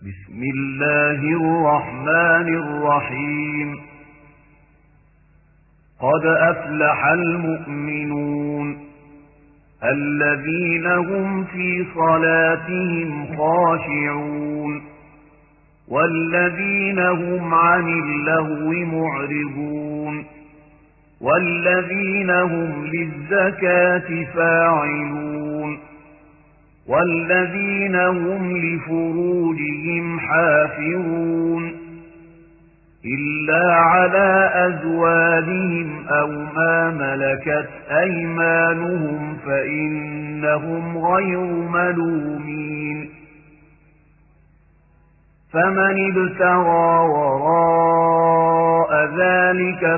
بسم الله الرحمن الرحيم قد أفلح المؤمنون الذين هم في صلاتهم خاشعون والذين هم عن اللهو معرضون والذين هم للزكاة فاعلون والذين هم لفروجهم حافظون إلا على أزواجهم أو ما ملكت أيمانهم فإنهم غير ملومين فمن ابتغى وراء ذلك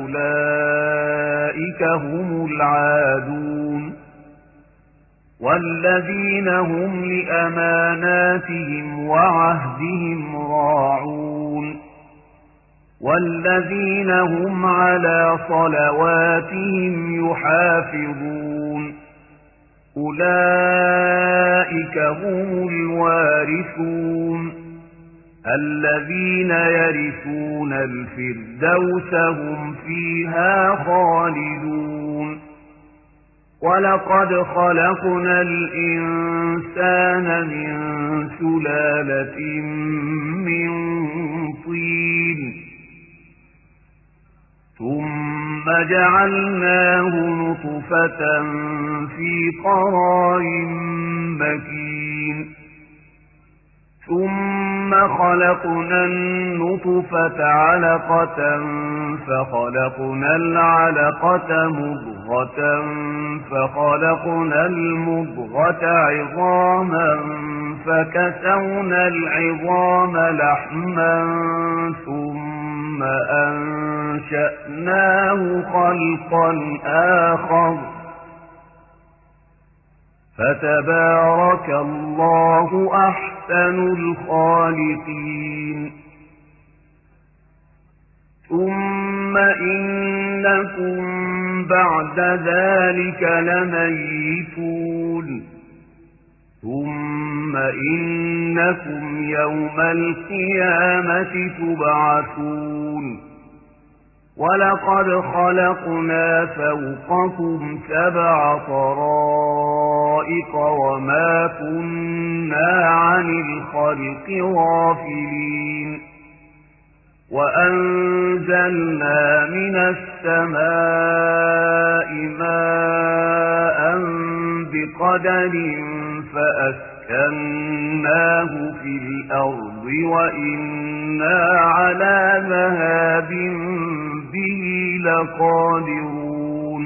فأولئك هم العادون والذين هم لأماناتهم وعهدهم راعون والذين هم على صلواتهم يحافظون أولئك هم الوارثون الذين يرثون الفردوس هم فيها خالدون ولقد خلقنا الإنسان من سلالة من طين ثم جعلناه نطفة في قرار مكين ثم خلقنا النطفة علقة فخلقنا العلقة مضغة فخلقنا المضغة عظاما فكسونا العظام لحما ثم أنشأناه خلقا آخر فتبارك الله أحسن الخالقين ثم إنكم بعد ذلك لميتون ثم إنكم يوم القيامة تبعثون ولقد خلقنا فوقكم 7 طرائق وما كنا عن الخلق غافلين وأنزلنا من السماء ماء بقدر فأسكناه في الأرض وإنا على ذهاب به لقادرون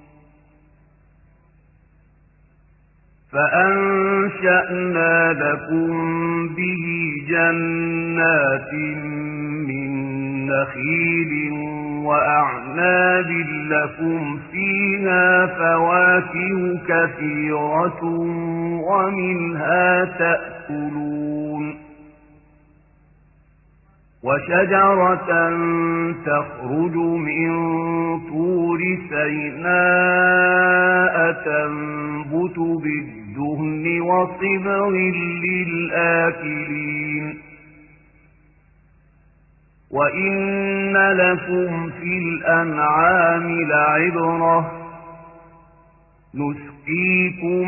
فأنشأنا لكم به جنات من نخيل وأعناب لكم فيها فواكه كثيرة ومنها تأكلون وشجرة تخرج من طور سيناء تنبت بالدهن وصبغ للآكلين وإن لكم في الأنعام لعبرة نسقيكم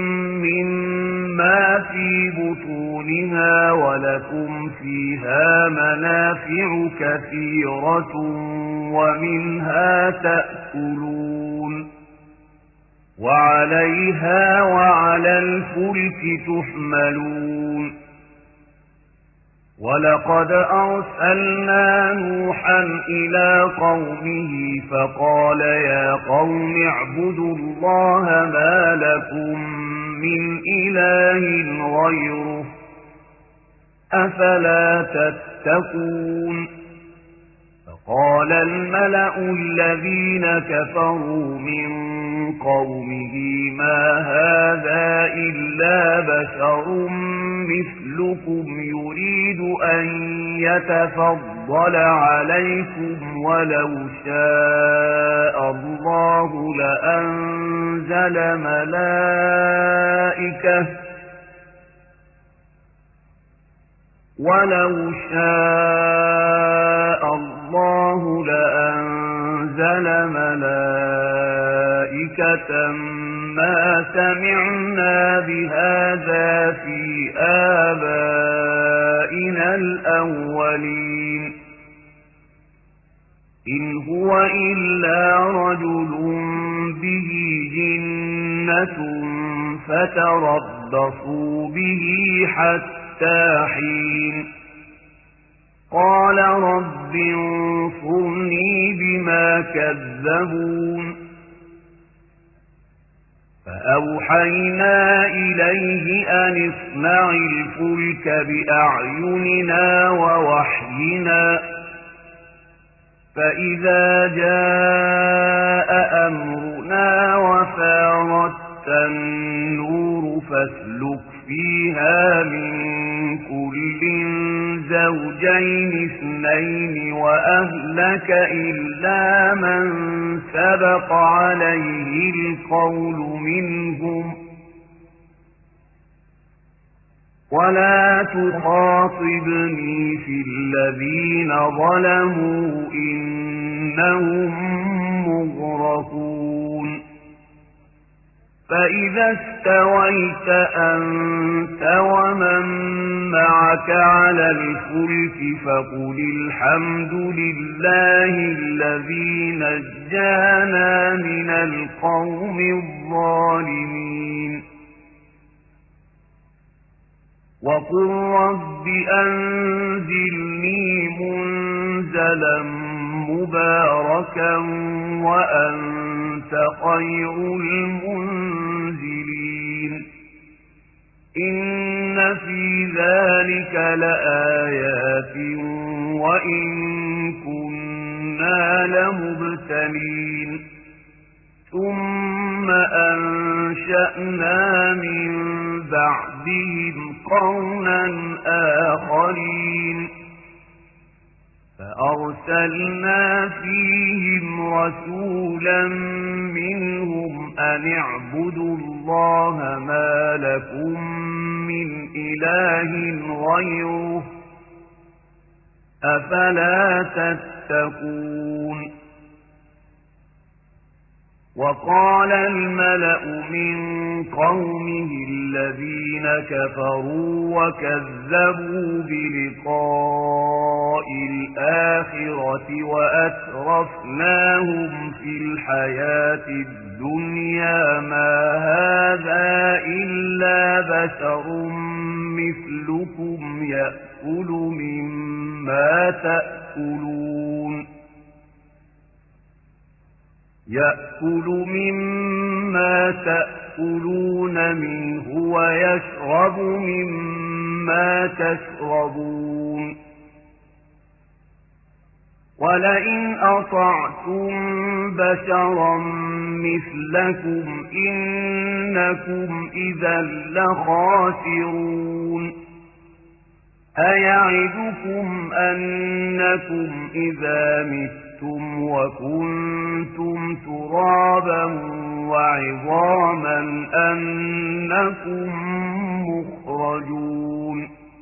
مما في بطونها ولكم فيها منافع كثيرة ومنها تأكلون وعليها وعلى الفلك تحملون ولقد أرسلنا نوحا إلى قومه فقال يا قوم اعبدوا الله ما لكم من إله غيره أفلا تتقون فقال الملأ الذين كفروا من قومه ما هذا إلا بشر مثلكم يريد أن يتفضل عليكم ولو شاء الله لأنزل ولو شاء الله لأنزل ملائكة ما سمعنا بهذا في آبائنا الأولين إن هو إلا رجل به جنة فتربصوا به حتى حين قال رب انصرني بما كذبون فأوحينا إليه أن اصنع الفلك بأعيننا ووحينا فإذا جاء أمرنا وفارت النور فاسلك فيها من كل زوجين اثنين وأهلك إلا من سبق عليه القول منهم ولا تخاطبني في الذين ظلموا إنهم مغرقون فإذا استويت أنت ومن معك على الفلك فقل الحمد لله الذي نجانا من القوم الظالمين وقل رب أنزلني منزلا مباركا وأنت خير المنزلين إن في ذلك لآيات وإن كنا لمبتلين ثم أنشأنا من بعدهم قرنا آخرين فأرسلنا فيهم رسولا منهم أن اعبدوا الله ما لكم من إله غيره أفلا تتقون وقال الملأ من قومه الذين كفروا وكذبوا بلقاء الآخرة وأترفناهم في الحياة الدنيا ما هذا إلا بشر مثلكم يأكل مما تأكلون منه ويشرب مما تشربون ولئن أطعتم بشرا مثلكم إنكم إذا لخاسرون أيعدكم أنكم إذا متم وكنتم ترابا وعظاما أنكم مخرجون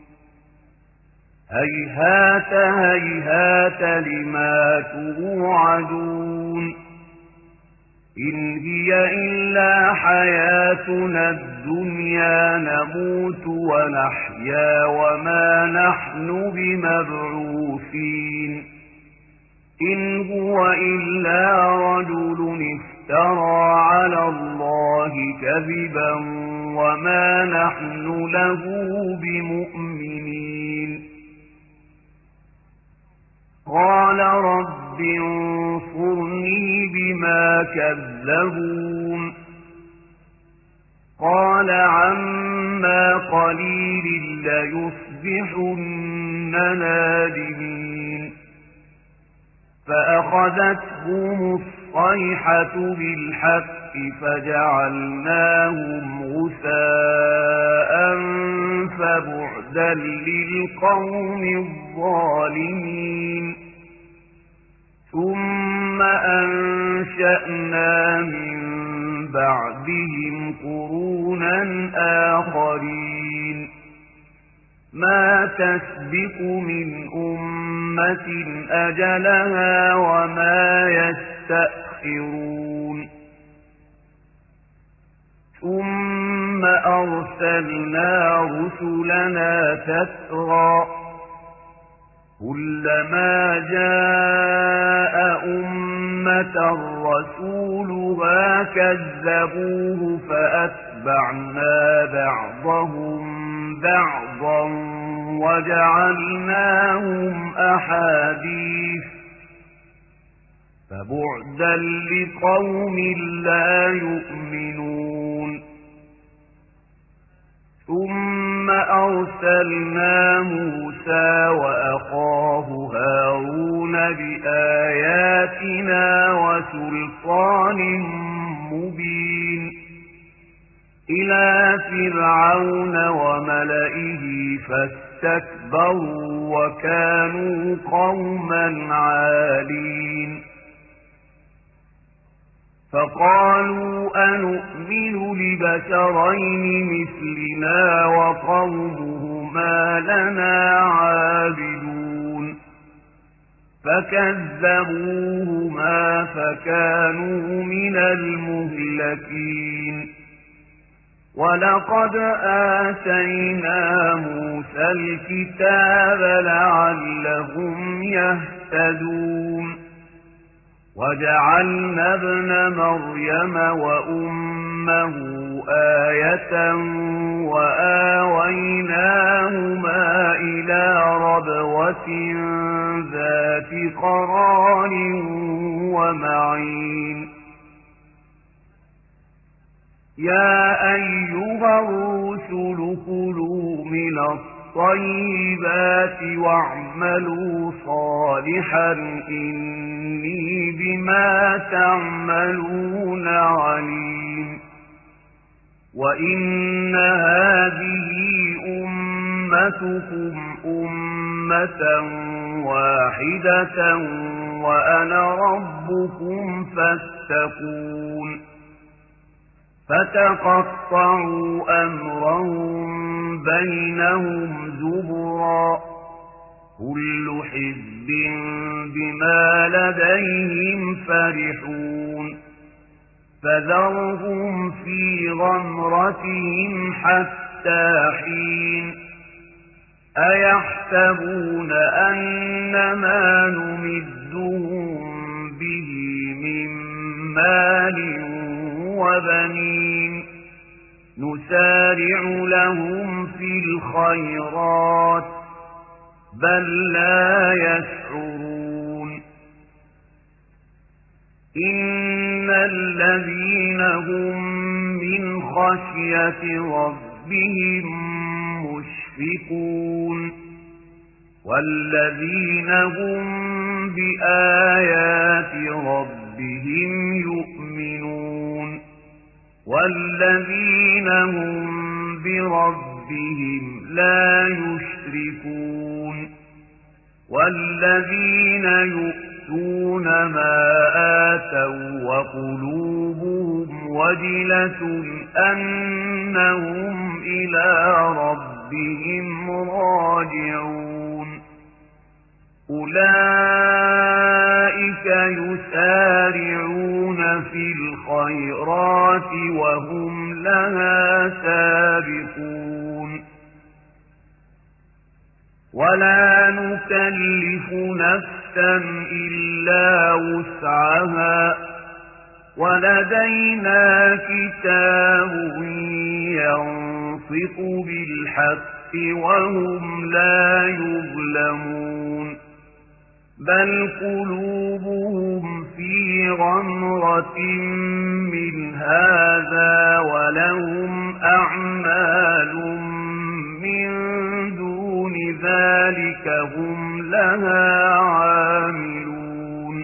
هيهات هيهات لما توعدون إن هي إلا حياتنا الدنيا نموت ونحيا وما نحن بمبعوثين إن هو إلا رجل افترى على الله كذبا وما نحن له بمؤمنين قال رب انصرني بما كذبون قال عما قليل ليصبحن نادمين فأخذتهم الصيحة بالحق فجعلناهم غثاء فبعدا للقوم الظالمين ثم أنشأنا من بعدهم قرونا آخرين ما تسبق من أمة أجلها وما يستأخرون ثم أرسلنا رسلنا تترى كلما جاء أمة رسولها كذبوه فأتبعنا بعضهم بعضا وجعلناهم أحاديث فبعدا لقوم لا يؤمنون ثم أرسلنا موسى وأخاه هارون بآياتنا وسلطان مبين إلى فرعون وملئه فاستكبروا وكانوا قوما عالين فقالوا أنؤمن لبشرين مثلنا وقومهما لنا عابدون فكذبوهما فكانوا من المهلكين ولقد آتينا موسى الكتاب لعلهم يهتدون وجعلنا ابن مريم وأمه آية وآويناهما إلى ربوة ذات قرار ومعين يا أيها الرسل كلوا من الطيبات واعملوا صالحا إني بما تعملون عليم وإن هذه أمتكم أمة واحدة وأنا ربكم فاتقون فتقطعوا أمرهم بينهم زبرا كل حزب بما لديهم فرحون فذرهم في غمرتهم حتى حين أيحسبون أن ما نمدهم به من مال وبنين نسارع لهم في الخيرات بل لا يشعرون إن الذين هم من خشية ربهم مشفقون والذين هم بآيات ربهم يؤمنون والذين هم بربهم لا يشركون والذين يؤتون ما آتوا وقلوبهم وجلة أنهم إلى ربهم راجعون أولئك يسارعون في الخيرات وهم لها سابقون ولا نكلف نفسا إلا وسعها ولدينا كتاب ينطق بالحق وهم لا يظلمون بل قلوبهم في غمرة من هذا ولهم أعمال من دون ذلك هم لها عاملون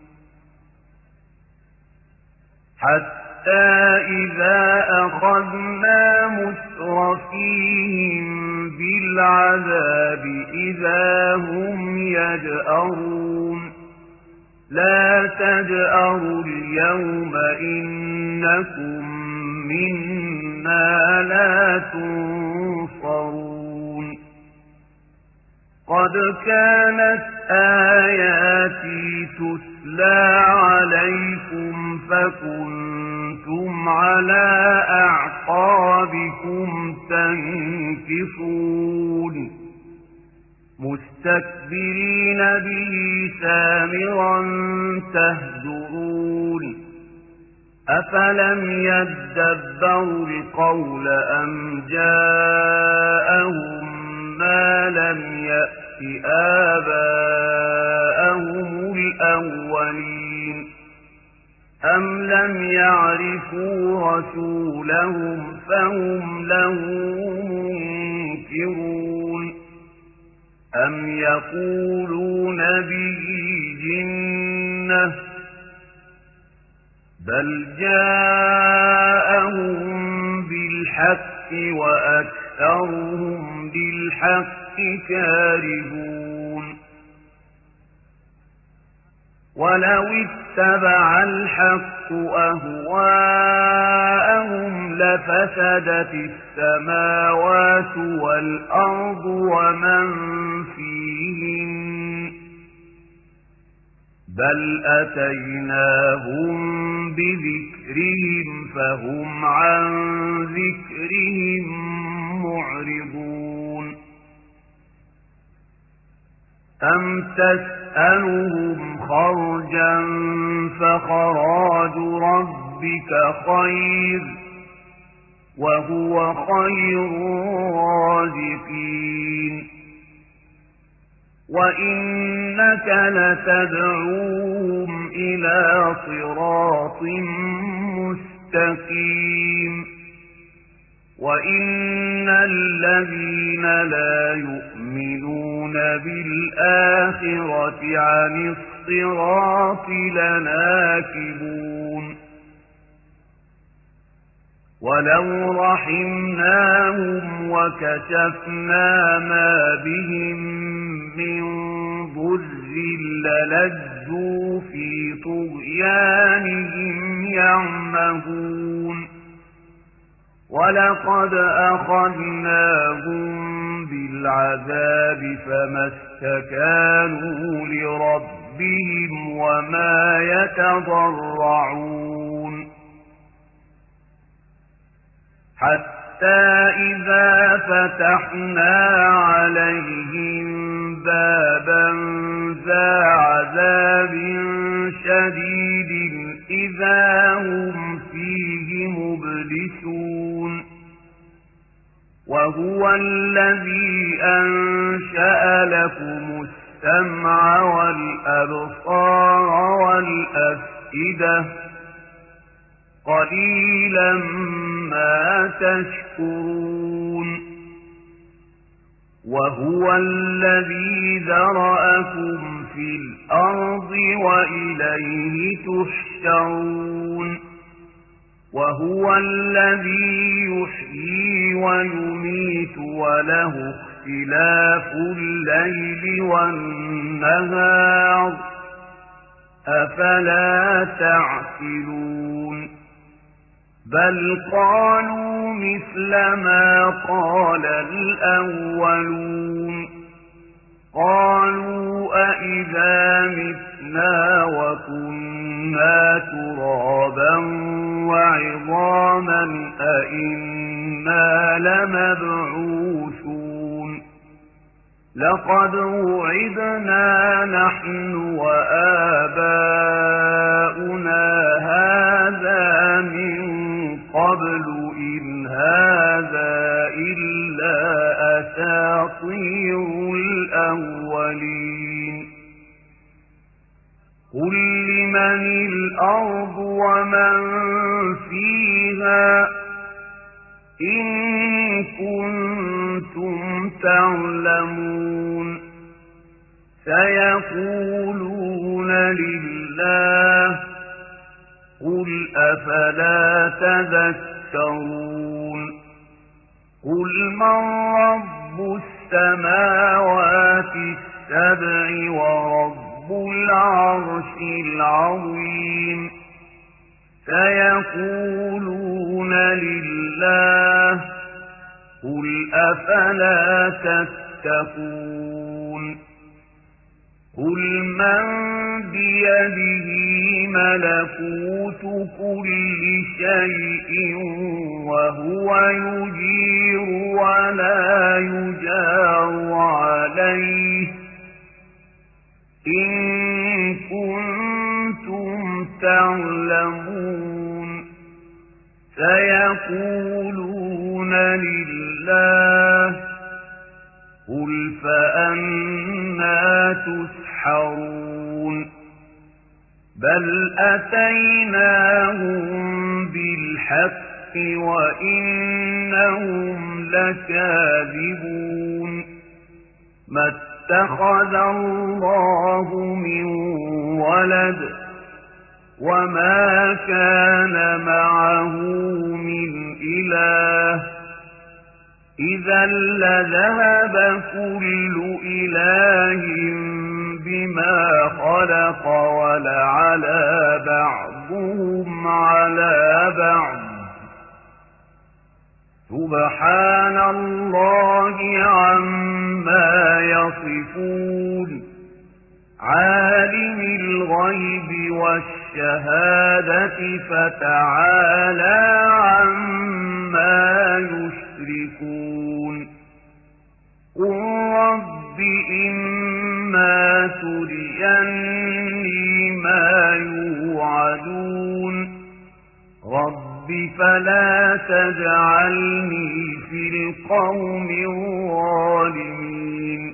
حتى إذا أخذنا مترفيهم بالعذاب إذا هم يجأرون لا تجأروا اليوم إنكم منا لا تنصرون قد كانت آياتي تتلى عليكم فكنتم على أعقابكم تنكصون مستكبرين به سامرا تهجرون أفلم يدبروا القول أم جاءهم ما لم يأت آباءهم الأولين أم لم يعرفوا رسولهم فهم له منكرون أم يقولون به جنة بل جاءهم بالحق وأكثرهم للحق كارهون ولو اتبع الحق أهواءهم لفسدت السماوات والأرض ومن فيهن بل أتيناهم بذكرهم فهم عن ذكرهم معرضون أم تسألهم خرجا فخراج ربك خير وهو خير الرازقين وإنك لتدعوهم إلى صراط مستقيم وإن الذين لا يؤمنون بالآخرة عن الصراط لناكبون ولو رحمناهم وكشفنا ما بهم من ضر للجوا في طغيانهم يعمهون ولقد أخذناهم بالعذاب فما استكانوا لربهم وما يتضرعون حتى إذا فتحنا عليهم بابا ذا عذاب شديد إذا هم فيه مبلسون وهو الذي أنشأ لكم السمع والأبصار والأفئدة قليلا ما تشكرون وهو الذي ذرأكم في الأرض وإليه تحشرون وهو الذي يحيي ويميت وله اختلاف الليل والنهار أفلا تعقلون بل قالوا مثل ما قال الأولون قالوا أئذا متنا وكنا ترابا وعظاما أئنا لمبعوثون لقد وعدنا نحن وآباؤنا هذا من قبل إن هذا إلا أساطير الأولين قل لمن الأرض ومن فيها إن كنتم تعلمون سيقولون لله قل أفلا تذكرون قل من رب السماوات السبع ورب العرش العظيم سيقولون لله قل أفلا تتقون قل من بيده ملكوت كل شيء وهو يجير ولا يجار عليه إن كنتم تعلمون سيقولون لله قل فأنى تسحرون بل أتيناهم بالحق وإنهم لكاذبون ما اتخذ الله من ولد وما كان معه من إله إذا لذهب كل إله بما خلق ولعلى بعضهم على بعض سبحان الله عما يصفون عالم الغيب والشهادة فتعالى عما يشركون قل رب إما تريني ما يوعدون رب فلا تجعلني في القوم الظالمين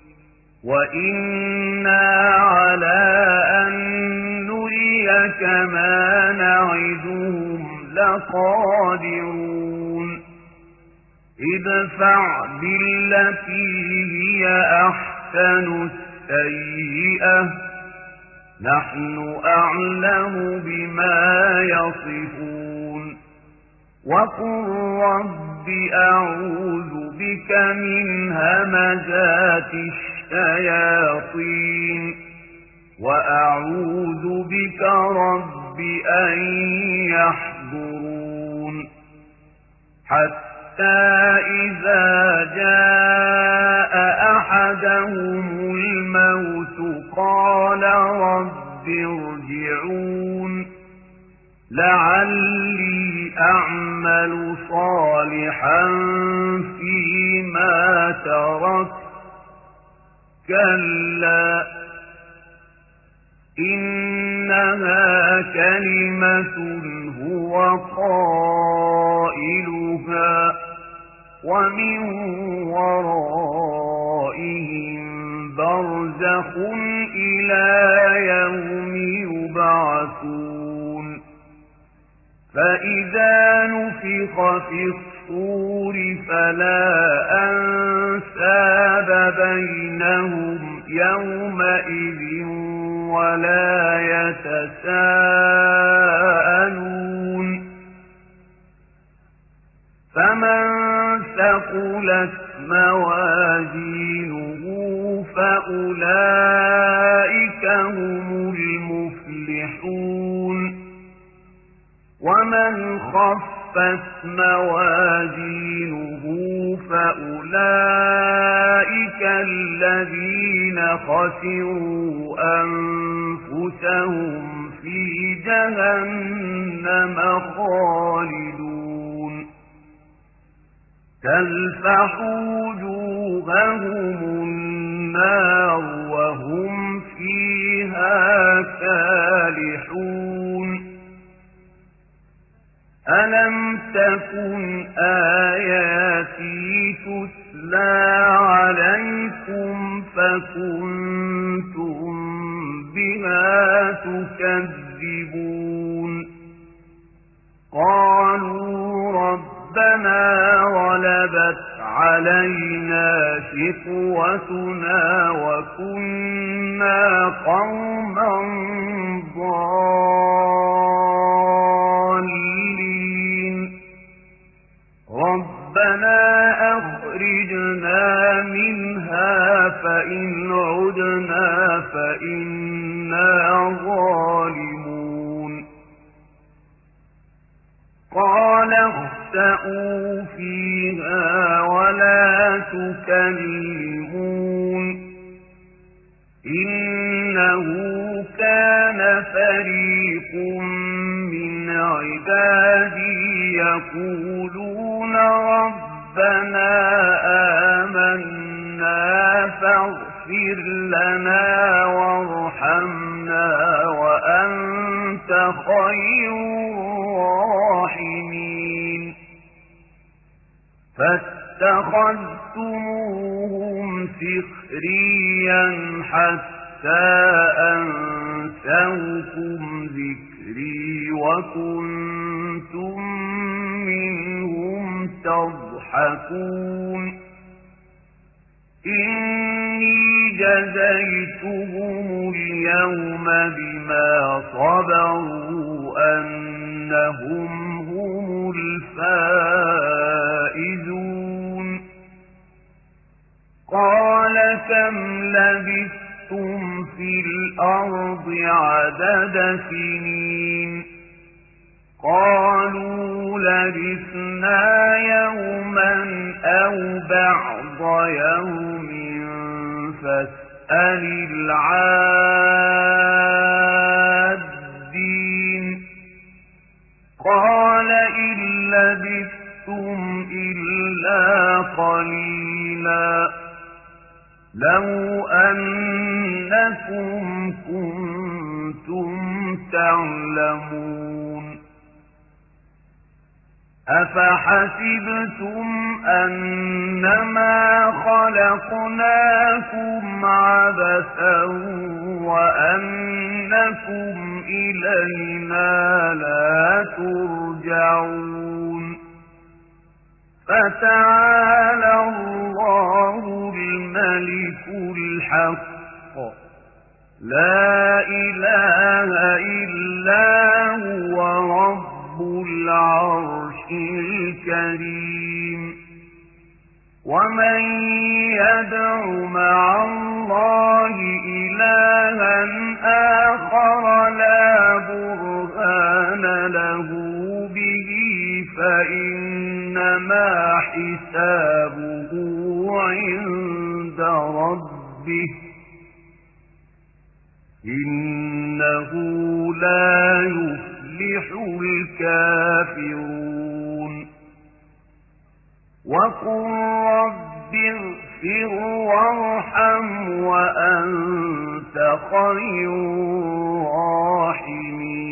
وإنا على أن نريك ما نعدهم لقادرون ادفع بالتي هي أحسن السيئة نحن أعلم بما يصفون وقل رب أعوذ بك من همزات الشياطين وأعوذ بك رب أن يحضرون حتى إذا جاء أحدهم الموت قال رب ارجعون لعلي أعمل صالحا فيما تركت كلا إنها كلمة هو قائلها ومن ورائهم برزخ إلى يوم يبعثون فإذا نفخ في الصور فلا أنساب بينهم يومئذ ولا يتساءلون فمن ثقلت موازينه فأولئك هم المفلحون ومن خفت موازينه فأولئك الذين خسروا أنفسهم في جهنم خالدون تلفح وجوههم النار وهم فيها كالحون ألم تكن آياتي تتلى عليكم فكنتم بها تكذبون قالوا ربنا غلبت علينا شقوتنا وكنا قوما ضالين ربنا أخرجنا منها فإن عدنا فإنا ظالمون قال اخسئوا فيها ولا تكلمون فريق من عبادي يقولون ربنا آمنا فاغفر لنا وارحمنا وأنت خير الراحمين فاتخذتموهم سخريا حتى أنسوكم ذكري وكنتم منهم تضحكون إني جزيتهم اليوم بما صبروا أنهم هم الفائزون قال كم لبثتم في الأرض عدد سنين قالوا لبثنا يوما أو بعض يوم فاسأل العادين قال إن لبثتم إلا قليلا لو أنكم كنتم تعلمون أفحسبتم أنما خلقناكم عبثا وأنكم إلينا لا ترجعون فتعالى الله الملك الحق لا إله إلا هو رب العرش الكريم ومن يدع مع الله إلها آخر لا برهان له به فإنما حسابه عند ربه إنه لا يفلح الكافرون وقل رب اغفر وارحم وأنت خير الراحمين